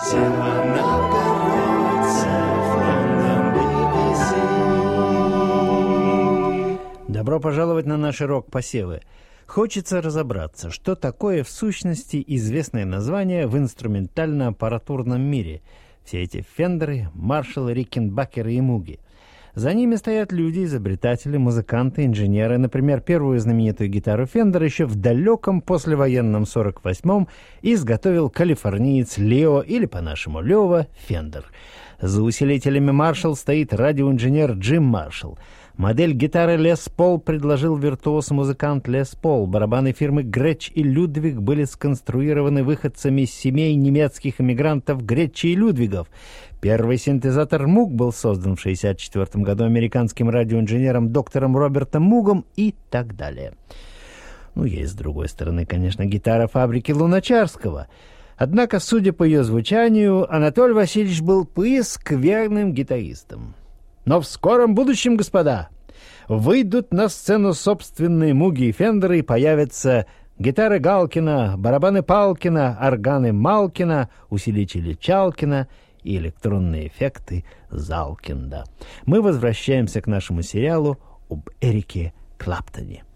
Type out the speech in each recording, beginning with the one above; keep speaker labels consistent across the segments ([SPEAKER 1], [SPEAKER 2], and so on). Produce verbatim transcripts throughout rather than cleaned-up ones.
[SPEAKER 1] Добро пожаловать на наши рок-посевы. Хочется разобраться, что такое в сущности известное название в инструментально-аппаратурном мире. Все эти Фендеры, Маршаллы, Риккенбаккеры и Муги. За ними стоят люди, изобретатели, музыканты, инженеры. Например, первую знаменитую гитару Фендер еще в далеком послевоенном сорок восьмом изготовил калифорниец Лео, или по-нашему Лева, Фендер. За усилителями Маршалл стоит радиоинженер Джим Маршалл. Модель гитары Лес Пол предложил виртуоз-музыкант Лес Пол. Барабаны фирмы Гретч и Людвиг были сконструированы выходцами из семей немецких эмигрантов Гретча и Людвигов. Первый синтезатор Муг был создан в шестьдесят четвёртом году американским радиоинженером доктором Робертом Мугом и так далее. Ну, есть, с другой стороны, конечно, гитара фабрики Луначарского. Однако, судя по ее звучанию, Анатолий Васильевич был прескверным гитаристом. Но в скором будущем, господа, выйдут на сцену собственные Муги и Фендеры, и появятся гитары Галкина, барабаны Палкина, органы Малкина, усилители Чалкина и электронные эффекты Залкинда. Мы возвращаемся к нашему сериалу об Эрике Клэптоне.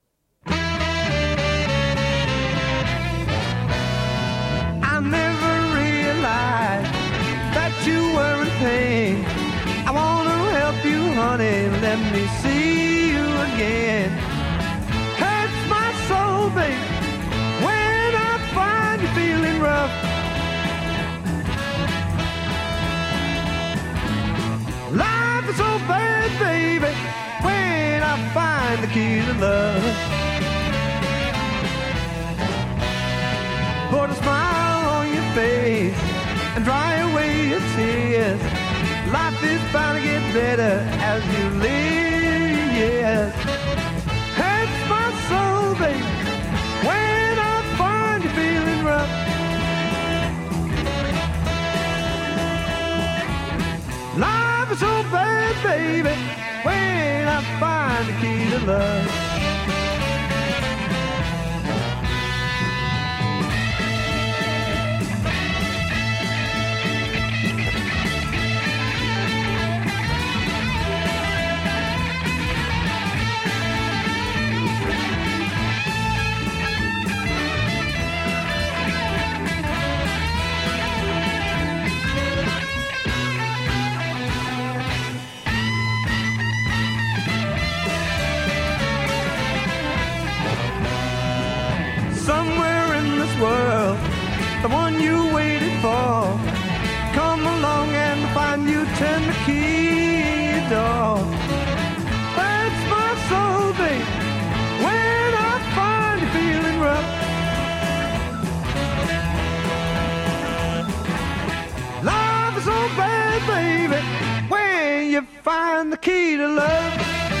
[SPEAKER 2] I never realized that you were in pain. I wanna help you, honey, let me see you again. Hurts my soul, baby, when I find you feeling rough. Life is so bad, baby, when I find the key to love. Put a smile on your face and dry away your tears. Life is bound to get better as you live, yes. Hurts my soul, baby, when I find you feeling rough. Life is so bad, baby, when I find the key to love. World, the one you waited for, come along and find you, turn the key in your door. That's my soul, babe, when I find you feeling rough. Life is so bad, baby, when you find the key to love.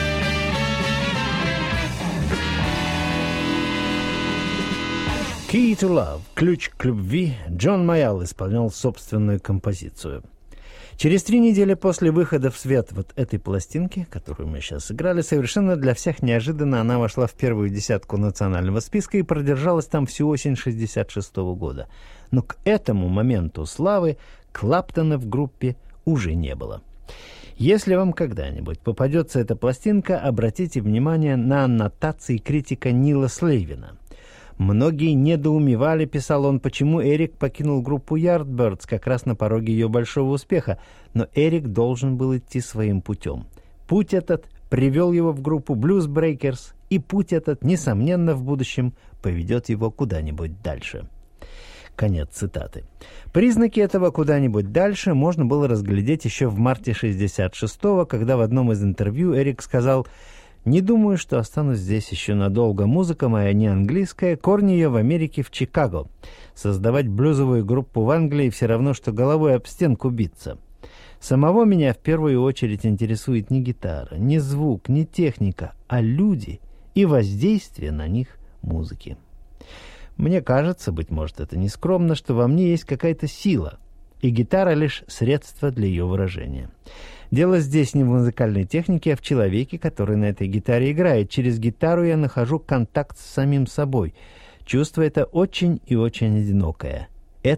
[SPEAKER 1] Key to Love, ключ к любви, Джон Майал исполнял собственную композицию. Через три недели после выхода в свет вот этой пластинки, которую мы сейчас сыграли, совершенно для всех неожиданно она вошла в первую десятку национального списка и продержалась там всю осень шестьдесят шестого года. Но к этому моменту славы Клэптона в группе уже не было. Если вам когда-нибудь попадется эта пластинка, обратите внимание на аннотации критика Нила Слейвина. Многие недоумевали, писал он, почему Эрик покинул группу Yardbirds как раз на пороге ее большого успеха, но Эрик должен был идти своим путем. Путь этот привел его в группу Blues Breakers, и путь этот, несомненно, в будущем поведет его куда-нибудь дальше. Конец цитаты. Признаки этого куда-нибудь дальше можно было разглядеть еще в марте шестьдесят шестого, когда в одном из интервью Эрик сказал: «Не думаю, что останусь здесь еще надолго. Музыка моя не английская, корни ее в Америке, в Чикаго. Создавать блюзовую группу в Англии все равно, что головой об стенку биться. Самого меня в первую очередь интересует не гитара, не звук, не техника, а люди и воздействие на них музыки. Мне кажется, быть может, это не скромно, что во мне есть какая-то сила, и гитара лишь средство для ее выражения. Дело здесь не в музыкальной технике, а в человеке, который на этой гитаре играет. Через гитару я нахожу контакт с самим собой. Чувство это очень и очень одинокое. Это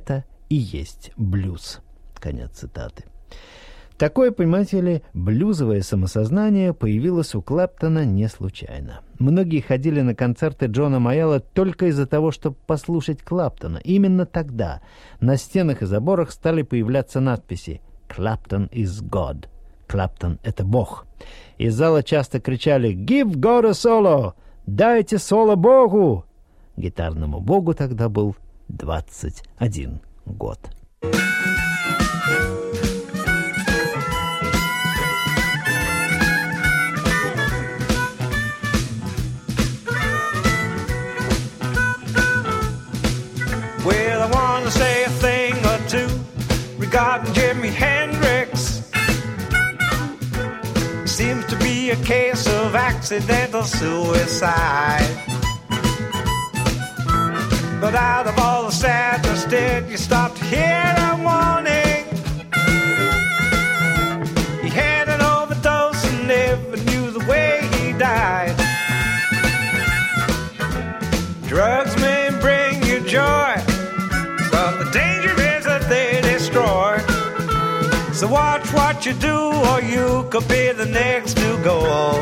[SPEAKER 1] и есть блюз». Конец цитаты. Такое, понимаете ли, блюзовое самосознание появилось у Клэптона не случайно. Многие ходили на концерты Джона Майялла только из-за того, чтобы послушать Клэптона. Именно тогда на стенах и заборах стали появляться надписи «Clapton is God». Клэптон — это Бог. Из зала часто кричали «Give God a solo!» «Дайте соло Богу!» Гитарному богу тогда был двадцать один год.
[SPEAKER 2] Well, I want to say a thing or two regarding Jimi Hendrix. Seems to be a case of accidental suicide. But out of all the sadness, did you stop to hear a warning? He had an overdose and never knew the way he died. Drugs may bring you joy, but the danger is that they destroy. So watch what you do, or you could be the next to go.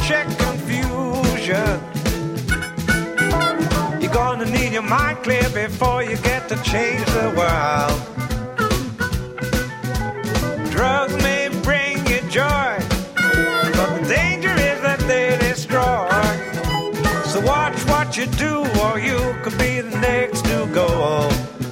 [SPEAKER 2] check confusion. You're gonna need your mind clear before you get to change the world. Drugs may bring you joy, but the danger is that they destroy. So watch what you do, or you could be the next to go.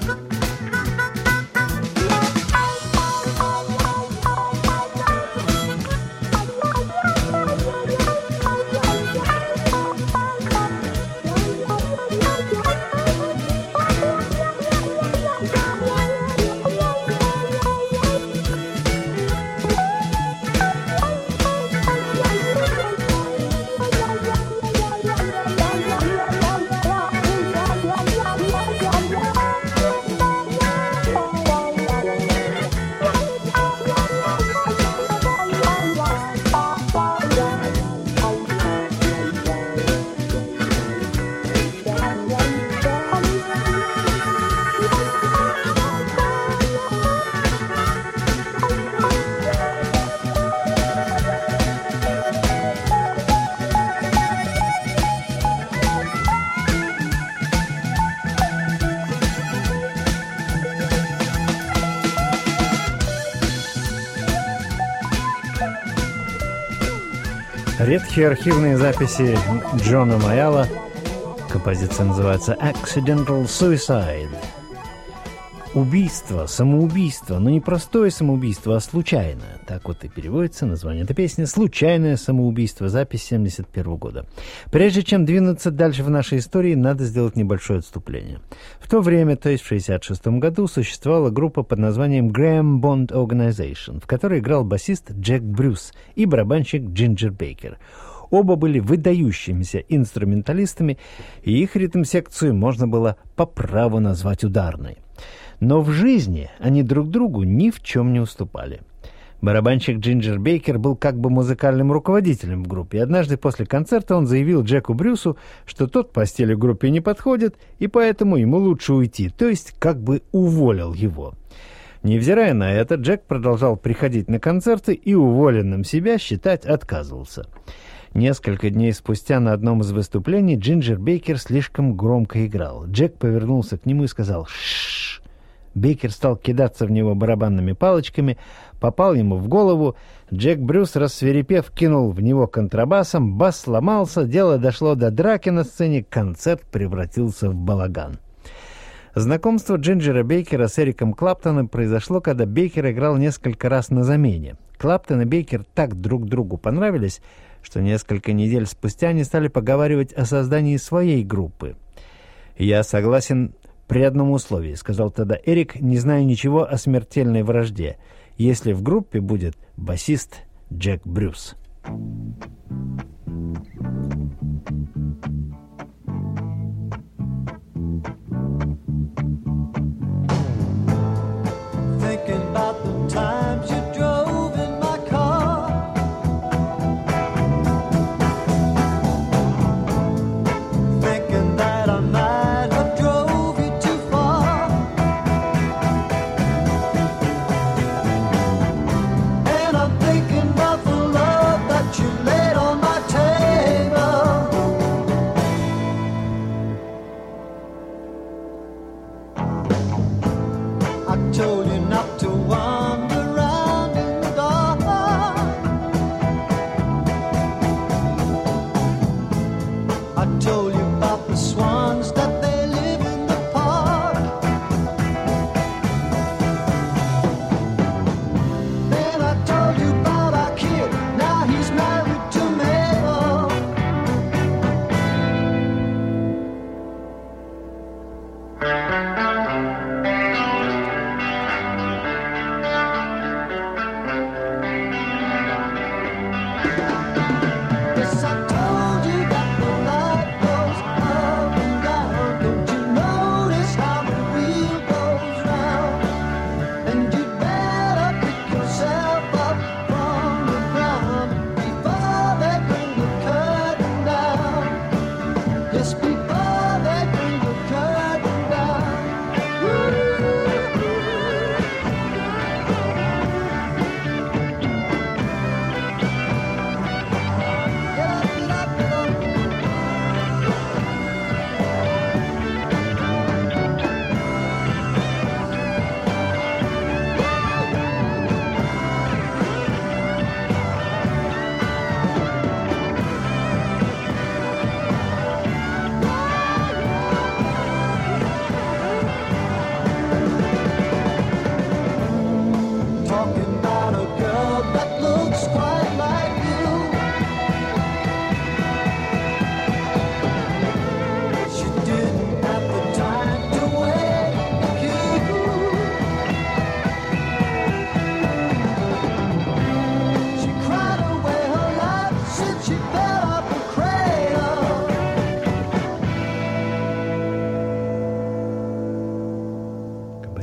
[SPEAKER 1] Редкие архивные записи Джона Майала. Композиция называется «Accidental Suicide». Убийство, самоубийство, но не простое самоубийство, а случайное. Так вот и переводится название этой песни «Случайное самоубийство», запись семьдесят первого года. Прежде чем двинуться дальше в нашей истории, надо сделать небольшое отступление. В то время, то есть в шестьдесят шестом году, существовала группа под названием Graham Bond Organization, в которой играл басист Джек Брюс и барабанщик Джинджер Бейкер. Оба были выдающимися инструменталистами, и их ритм-секцию можно было по праву назвать ударной. Но в жизни они друг другу ни в чем не уступали. Барабанщик Джинджер Бейкер был как бы музыкальным руководителем в группе. Однажды после концерта он заявил Джеку Брюсу, что тот по стилю группе не подходит, и поэтому ему лучше уйти, то есть как бы уволил его. Невзирая на это, Джек продолжал приходить на концерты и уволенным себя считать отказывался. Несколько дней спустя на одном из выступлений Джинджер Бейкер слишком громко играл. Джек повернулся к нему и сказал «Шшш». Бейкер стал кидаться в него барабанными палочками, попал ему в голову. Джек Брюс, рассвирепев, кинул в него контрабасом, бас сломался, дело дошло до драки на сцене, концерт превратился в балаган. Знакомство Джинджера Бейкера с Эриком Клэптоном произошло, когда Бейкер играл несколько раз на замене. Клэптон и Бейкер так друг другу понравились, что несколько недель спустя они стали поговаривать о создании своей группы. «Я согласен при одном условии», — сказал тогда Эрик, не зная ничего о смертельной вражде, если в группе будет басист Джек Брюс.
[SPEAKER 3] Laid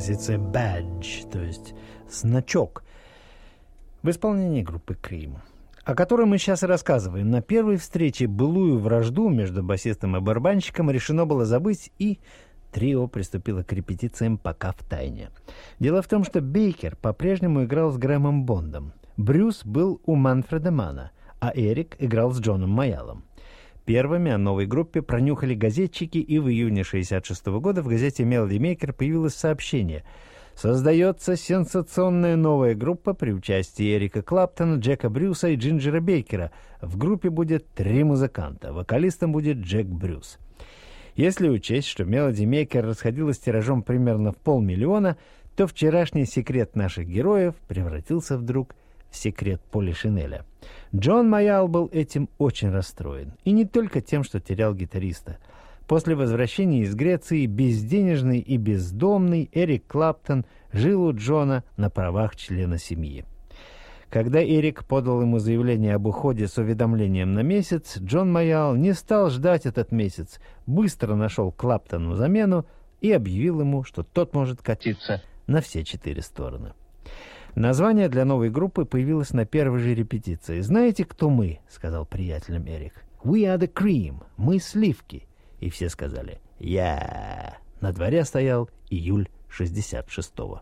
[SPEAKER 1] композиция «Badge», то есть «значок», в исполнении группы «Cream», о которой мы сейчас и рассказываем. На первой встрече былую вражду между басистом и барабанщиком решено было забыть, и трио приступило к репетициям пока в тайне. Дело в том, что Бейкер по-прежнему играл с Грэмом Бондом, Брюс был у Манфреда Манна, а Эрик играл с Джоном Майалом. Первыми о новой группе пронюхали газетчики, и в июне шестьдесят шестого года в газете «Melody Maker» появилось сообщение: создается сенсационная новая группа при участии Эрика Клаптона, Джека Брюса и Джинджера Бейкера. В группе будет три музыканта. Вокалистом будет Джек Брюс. Если учесть, что Melody Maker расходилась тиражом примерно в полмиллиона, то вчерашний секрет наших героев превратился вдруг в секрет Поли Шинеля. Джон Майал был этим очень расстроен. И не только тем, что терял гитариста. После возвращения из Греции безденежный и бездомный Эрик Клаптон жил у Джона на правах члена семьи. Когда Эрик подал ему заявление об уходе с уведомлением на месяц, Джон Майал не стал ждать этот месяц, быстро нашел Клаптону замену и объявил ему, что тот может катиться на все четыре стороны. Название для новой группы появилось на первой же репетиции. «Знаете, кто мы?» — сказал приятелям Эрик. «We are the Cream. Мы сливки». И все сказали «Я». На дворе стоял июль шестьдесят шестого.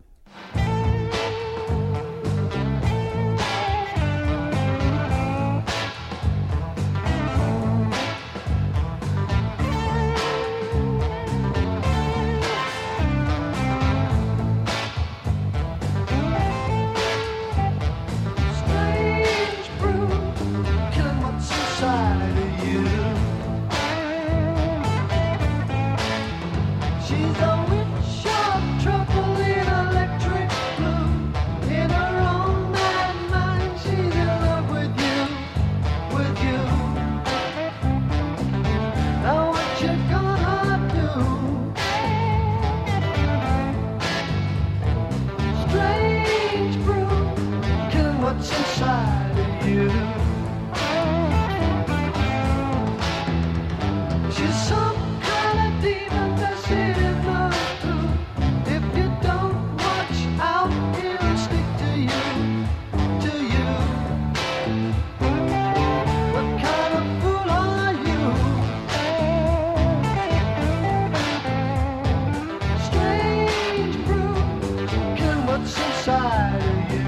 [SPEAKER 2] She's a witch of trouble in electric blue. In her own mad mind, she's in love with you, with you. Now what you gonna do? Strange brew, killing what's inside of you. She's some kind of demon that's in it love too. If you don't watch out, it'll stick to you, to you. What kind of fool are you? Strange brew, killing what's inside of you.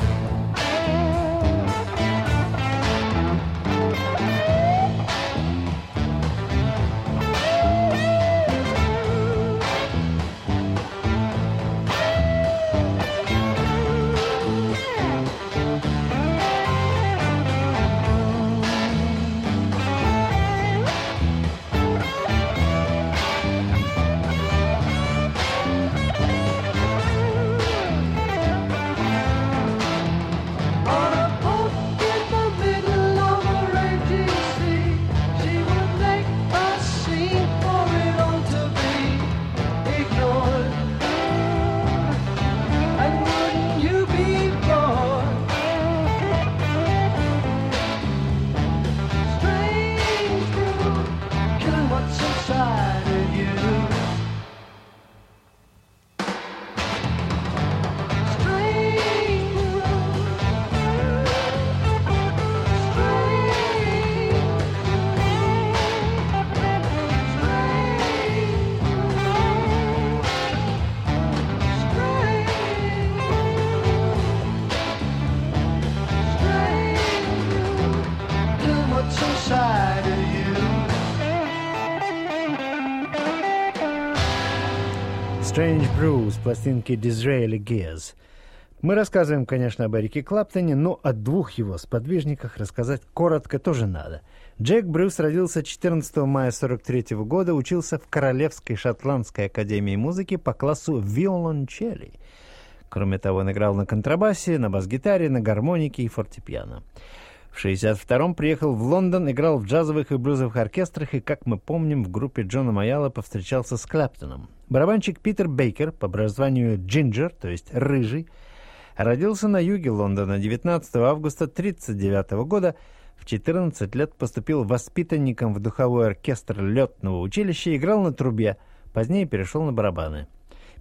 [SPEAKER 1] Strange Brew с пластинки Disraeli Gears. Мы рассказываем, конечно, об Эрике Клаптоне, но о двух его сподвижниках рассказать коротко тоже надо. Джек Брюс родился четырнадцатого мая сорок третьего года, учился в Королевской шотландской академии музыки по классу виолончели. Кроме того, он играл на контрабасе, на бас-гитаре, на гармонике и фортепиано. В шестьдесят втором приехал в Лондон, играл в джазовых и блюзовых оркестрах и, как мы помним, в группе Джона Майала повстречался с Клаптоном. Барабанщик Питер Бейкер, по образованию Джинджер, то есть рыжий, родился на юге Лондона девятнадцатого августа тысяча девятьсот тридцать девятого года. В четырнадцать лет поступил воспитанником в духовой оркестр летного училища, играл на трубе, позднее перешел на барабаны.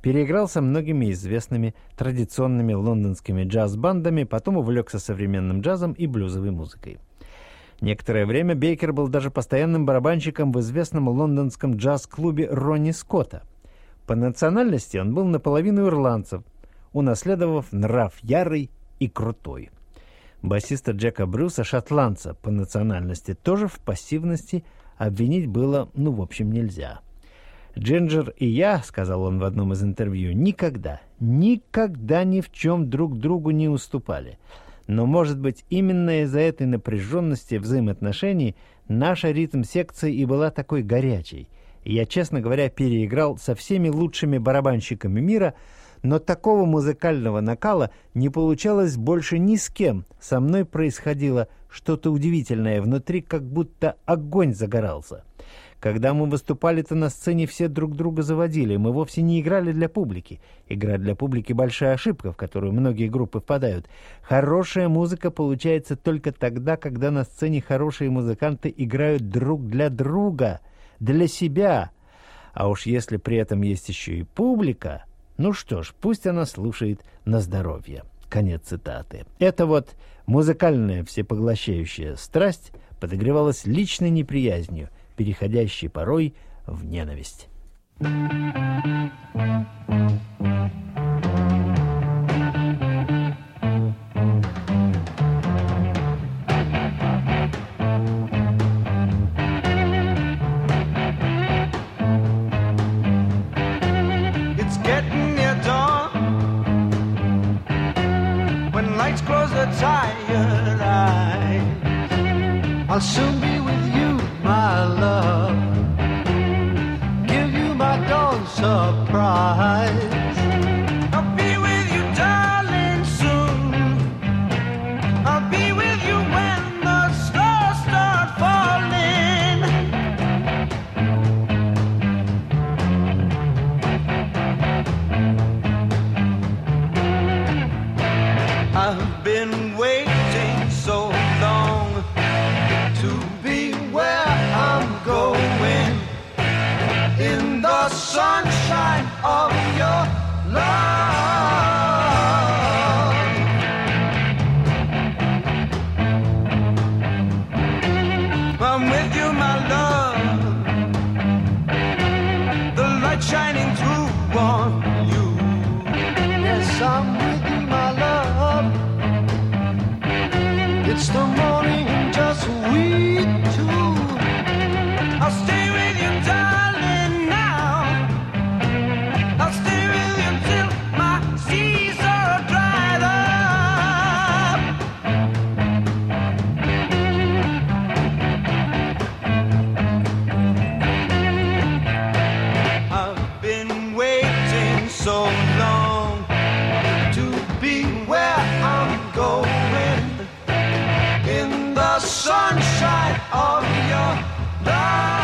[SPEAKER 1] переиграл со многими известными традиционными лондонскими джаз-бандами, потом увлекся современным джазом и блюзовой музыкой. Некоторое время Бейкер был даже постоянным барабанщиком в известном лондонском джаз-клубе Ронни Скотта. По национальности он был наполовину ирландцев, унаследовав нрав ярый и крутой. Басиста Джека Брюса, шотландца по национальности, тоже в пассивности обвинить было, ну, в общем, нельзя. «Джинджер и я, — сказал он в одном из интервью, — никогда, никогда ни в чем друг другу не уступали. Но, может быть, именно из-за этой напряженности взаимоотношений наша ритм-секция и была такой горячей. Я, честно говоря, переиграл со всеми лучшими барабанщиками мира, но такого музыкального накала не получалось больше ни с кем. Со мной происходило что-то удивительное, внутри как будто огонь загорался. Когда мы выступали-то на сцене, все друг друга заводили. Мы вовсе не играли для публики. Игра для публики — большая ошибка, в которую многие группы впадают. Хорошая музыка получается только тогда, когда на сцене хорошие музыканты играют друг для друга, для себя. А уж если при этом есть еще и публика, ну что ж, пусть она слушает на здоровье». Конец цитаты. Это вот музыкальная всепоглощающая страсть подогревалась личной неприязнью, переходящей порой в ненависть.
[SPEAKER 2] It's getting near dawn. When lights close their tired eyes, I'll soon be with you, my love. Give you my dawn surprise. I'll be with you, darling, soon. I'll be with you when the stars start falling. I've been waiting so long to be where I'm going, in the sunshine of your love. I'm with you, my love, the light shining through on you. Yes, I'm with you, my love. It's the morning and just we two. I'll stay with you, darling, now. I'll stay with you till my seas are dried up. I've been waiting so long to be where I'm going, in the sunshine of your love.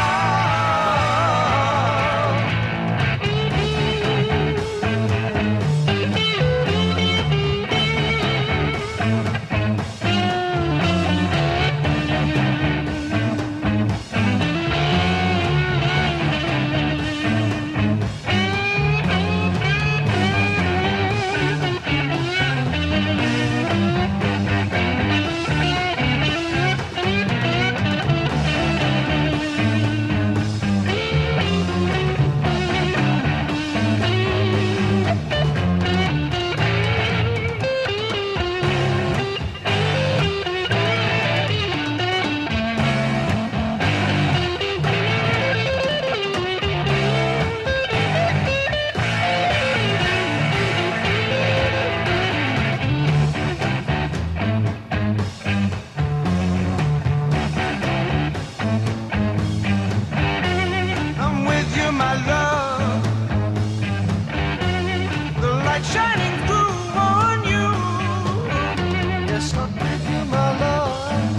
[SPEAKER 2] I'm with you, my love, the light shining through on you. Yes, I'm with you, my love.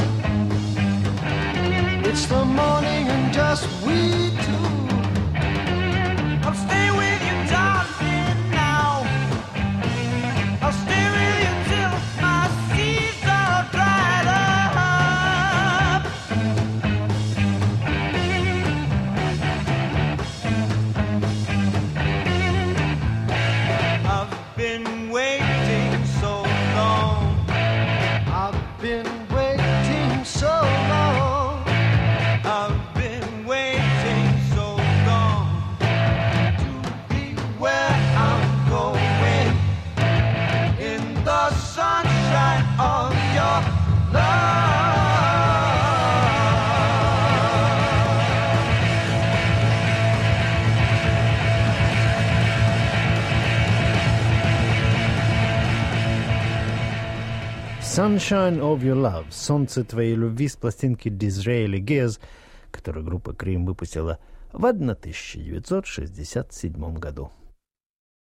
[SPEAKER 2] It's the morning and just we two. I'll stay with you, darling, now. I'll stay with you till my seas are dried up.
[SPEAKER 1] Sunshine of Your Love, «Солнце твоей любви» с пластинки Disraeli Gears, которую группа Cream выпустила в тысяча девятьсот шестьдесят седьмом году.